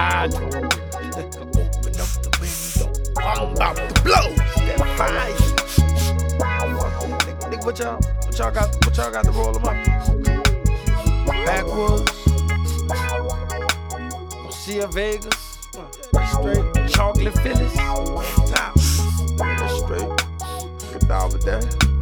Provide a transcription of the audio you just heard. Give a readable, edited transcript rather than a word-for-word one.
hydro. Open up the window. I'm about to blow. That fire. Nigga, what y'all got to roll them up? Backwoods. Garcia Vegas. Straight chocolate Phillies. Top. Straight. $1 there.